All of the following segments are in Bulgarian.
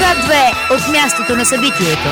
Свят 2 от мястото на събитието.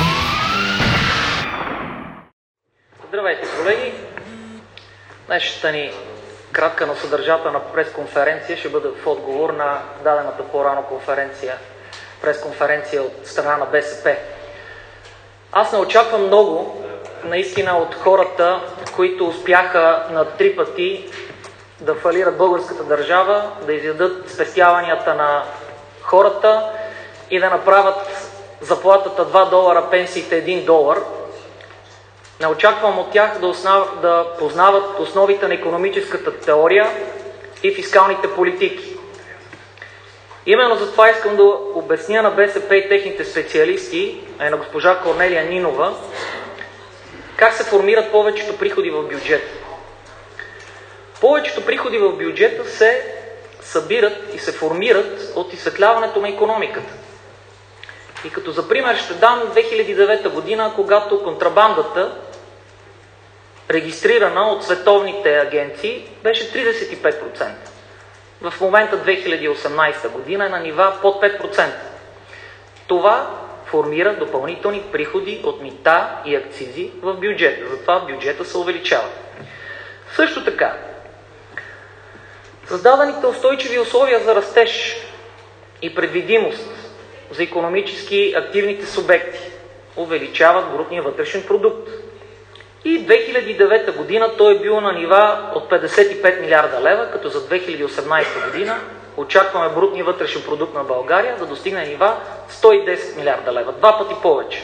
Здравейте, колеги! Днешната ни кратка, но съдържателна пресконференция ще бъде в отговор на дадената по-рано пресконференция от страна на БСП. Аз не очаквам много наистина от хората, които успяха на 3 пъти да фалират българската държава, да изядат спестяванията на хората и да направят заплатата $2, пенсиите $1. Не очаквам от тях да познават основите на икономическата теория и фискалните политики. Именно затова искам да обясня на БСП и техните специалисти, на госпожа Корнелия Нинова, как се формират повечето приходи в бюджета. Повечето приходи в бюджета се събират и се формират от изсветляването на икономиката. И като за пример ще дам 2009 година, когато контрабандата, регистрирана от световните агенции, беше 35%. В момента 2018 година е на нива под 5%. Това формира допълнителни приходи от мита и акцизи в бюджета. Затова бюджета се увеличава. Също така, създадените устойчиви условия за растеж и предвидимост за икономически активните субекти увеличават брутния вътрешен продукт. И 2009 година той е бил на нива от 55 милиарда лева, като за 2018 година очакваме брутния вътрешен продукт на България да достигне нива 110 милиарда лева, 2 пъти повече.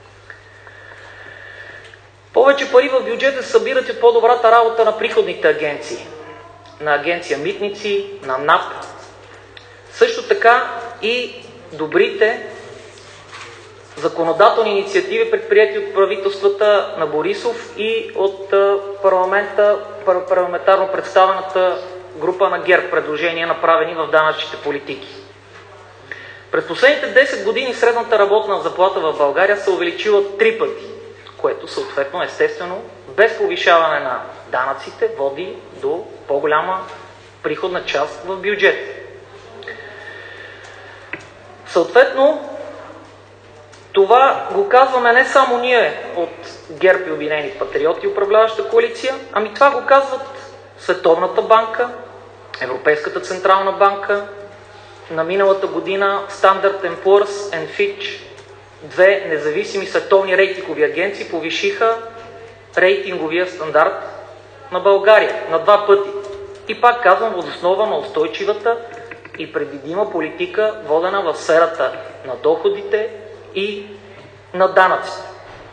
Повече пари в бюджета се събират от по-добрата работа на приходните агенции, на агенция Митници, на НАП. Също така и добрите законодателни инициативи, предприети от правителствата на Борисов и от парламентарно представената група на ГЕРБ, предложения направени в данъчните политики. През последните 10 години средната работна заплата в България се увеличила 3 пъти, което съответно, естествено, без повишаване на данъците, води до по-голяма приходна част в бюджета. Съответно, това го казваме не само ние от ГЕРБ и Обединени патриоти, управляваща коалиция, ами това го казват Световната банка, Европейската централна банка, на миналата година Standard & Poor's and Fitch, 2 независими световни рейтингови агенции, повишиха рейтинговия стандарт на България на 2 пъти. И пак казвам, въз основа на устойчивата и предвидима политика, водена в сферата на доходите и на данъците.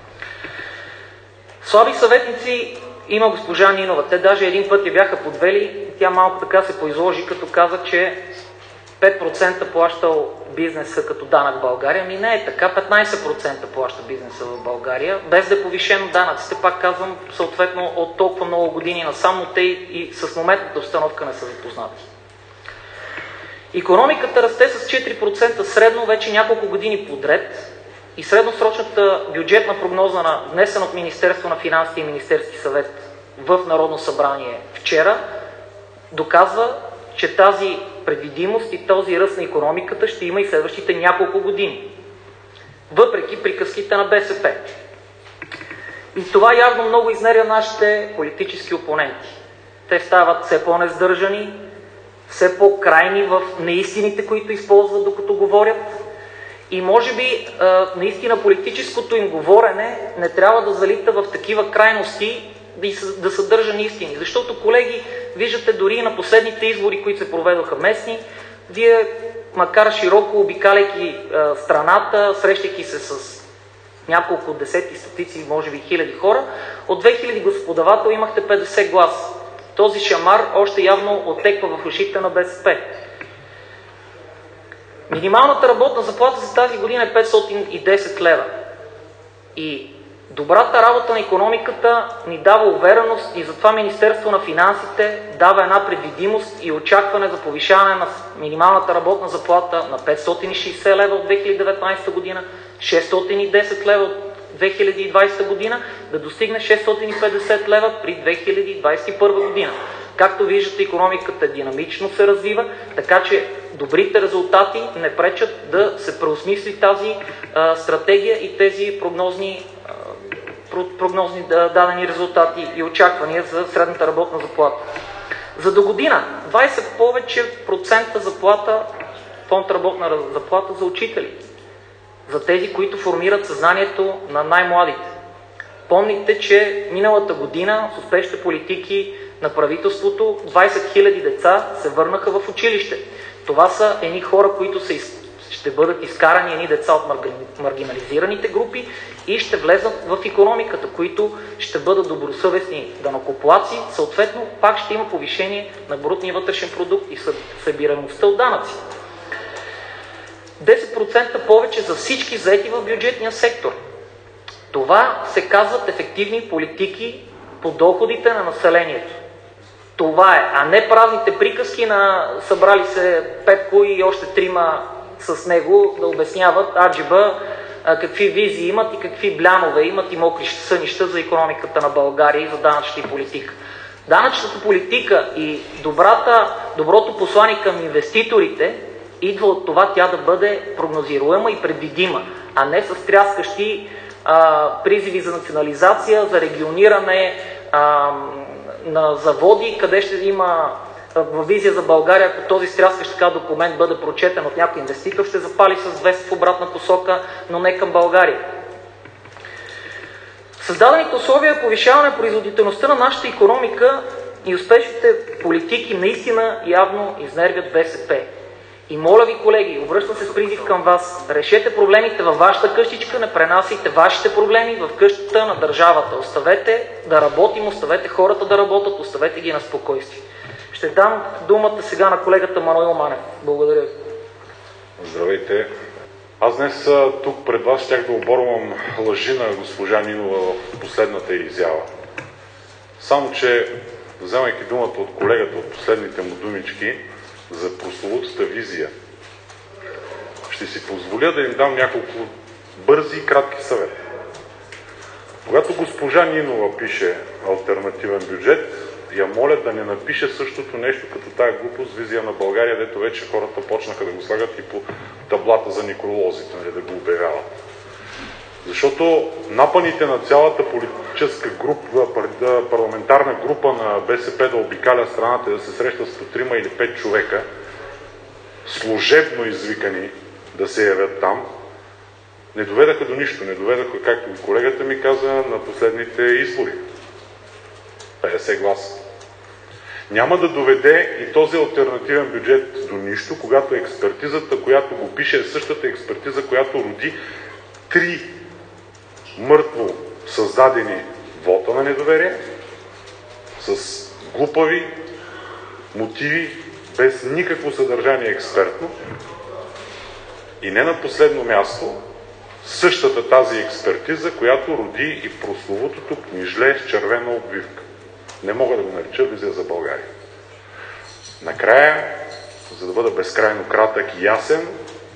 Слаби съветници има госпожа Нинова. Те даже един път я бяха подвели, тя малко така се поизложи, като каза, че 5% плащал бизнеса като данък в България. Ами не е така, 15% плаща бизнеса в България, без да е повишено данъците. Пак казвам, съответно от толкова много години насам, но те и с моментната обстановка не са запознати. Икономиката расте с 4% средно вече няколко години подред и средносрочната бюджетна прогноза, внесена от Министерство на финансите и Министерски съвет в Народно събрание вчера, доказва, че тази предвидимост и този ръст на икономиката ще има и следващите няколко години, въпреки приказките на БСП. И това явно много изнервя нашите политически опоненти. Те стават все по-нездържани, все по-крайни в неистините, които използват докато говорят. И може би наистина политическото им говорене не трябва да залита в такива крайности да съдържа неистини. Защото, колеги, виждате дори на последните избори, които се проведоха местни, вие, макар широко обикаляйки страната, срещайки се с няколко десетки, стотици, може би хиляди хора, от 2000 господавател имахте 50 гласа. Този шамар още явно оттеква в ушите на БСП. Минималната работна заплата за тази година е 510 лева. И добрата работа на икономиката ни дава увереност и затова Министерство на финансите дава една предвидимост и очакване за повишаване на минималната работна заплата на 560 лева от 2019 година, 610 лева от 2020 година, да достигне 650 лева при 2021 година. Както виждате, икономиката динамично се развива, така че добрите резултати не пречат да се преосмисли тази стратегия и тези прогнозни дадени резултати и очаквания за средната работна заплата. За до година 20 повече процента заплата, фонд работна заплата за учители, за тези, които формират съзнанието на най-младите. Помните, че миналата година с успешните политики на правителството 20 000 деца се върнаха в училище. Това са едни хора, които ще бъдат изкарани, едни деца от маргинализираните групи и ще влезат в икономиката, които ще бъдат добросъвестни данъкоплатци. Съответно, пак ще има повишение на брутния вътрешен продукт и събираемостта от данъци. 10% повече за всички заети в бюджетния сектор. Това се казват ефективни политики по доходите на населението. Това е, а не празните приказки на събрали се Петко и още трима с него да обясняват аджиба какви визии имат и какви блянове имат и мокри сънища за икономиката на България и за данъчната политика. Данъчната политика и доброто послание към инвеститорите идва от това тя да бъде прогнозируема и предвидима, а не с тряскащи призиви за национализация, за региониране на заводи, къде ще има визия за България, ако този стряскащ така документ бъде прочетен от някой инвеститор, ще запали с вест в обратна посока, но не към България. Създадените условия за повишаване на производителността на нашата икономика и успешните политики наистина явно изнервят БСП. И моля ви, колеги, обръщам се с призив към вас, решете проблемите във вашата къщичка, не пренасяйте вашите проблеми в къщата на държавата. Оставете да работим, оставете хората да работят, оставете ги на спокойствие. Ще дам думата сега на колегата Маноил Манев. Благодаря ви. Здравейте. Аз днес тук пред вас щях да оборвам лъжи на госпожа Нинова в последната изява. Само че, вземайки думата от колегата от последните му думички за прословутата визия, ще си позволя да им дам няколко бързи и кратки съвети. Когато госпожа Нинова пише алтернативен бюджет, я моля да не напише същото нещо като тая глупост визия на България, дето вече хората почнаха да го слагат и по таблата за некролозите, да го обявяват. Защото напаните на цялата политическа група, парламентарна група на БСП да обикаля страната и да се среща с по 3 или 5 човека, служебно извикани да се явят там, не доведаха до нищо. Не доведаха, както колегата ми каза, на последните избори. 50 гласа. Няма да доведе и този алтернативен бюджет до нищо, когато експертизата, която го пише, е същата експертиза, която роди 3 мъртво създадени вота на недоверие, с глупави мотиви, без никакво съдържание експертно. И не на последно място, същата тази експертиза, която роди и прословутото книжле с червена обвивка. Не мога да го нарича визия за България. Накрая, за да бъда безкрайно кратък и ясен,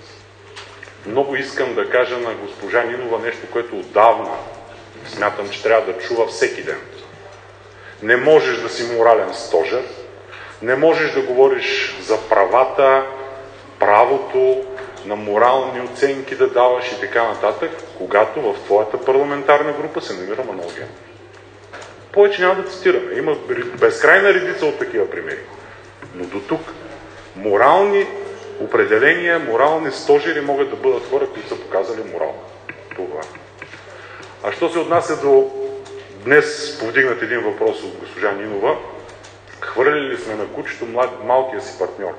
много искам да кажа на госпожа Нинова нещо, което отдавна смятам, че трябва да чува всеки ден. Не можеш да си морален стожер, не можеш да говориш за правата, правото, на морални оценки да даваш и така нататък, когато в твоята парламентарна група се намира Манол Генов. Повече няма да цитираме. Има безкрайна редица от такива примери. Но до тук морални определения, морални стожери могат да бъдат хора, които са показали морал. Това. А що се отнася до днес повдигнат един въпрос от госпожа Нинова, хвърляли ли сме на кучето малкия си партньор?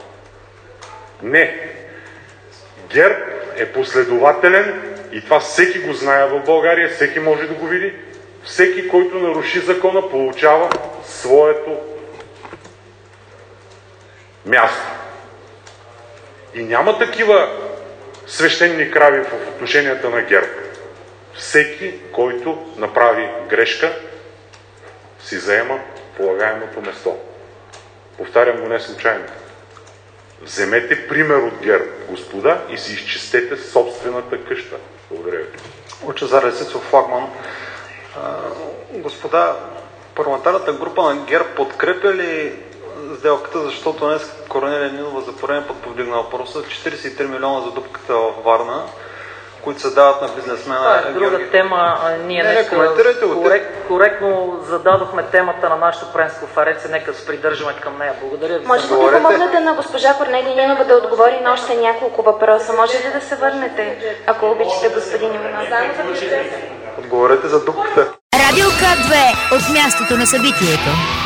Не. ГЕРБ е последователен и това всеки го знае в България, всеки може да го види. Всеки, който наруши закона, получава своето място. И няма такива свещени крави в отношенията на ГЕРБ. Всеки, който направи грешка, си заема полагаемото место. Повтарям го не случайно. Вземете пример от ГЕРБ, господа, и си изчистете собствената къща. Благодаря ви. Лъчезар Лисицов, флагман. Господа, парламентарната група на ГЕРБ подкрепя ли сделката, защото днес Корнелия Нинова за пореден път повдигна въпроса. 43 милиона за дупката в Варна, които се дават на бизнесмена. Това е друга тема. Ние днес коректно зададохме темата на нашата пресконференция. Нека се придържаме към нея. Благодаря ви. Може да помогнете на госпожа Корнелия Нинова да отговори на още няколко въпроса. Може ли да се върнете, ако обичате, господин Иванов? Отговорете за дупката. Радио К2 от мястото на събитието.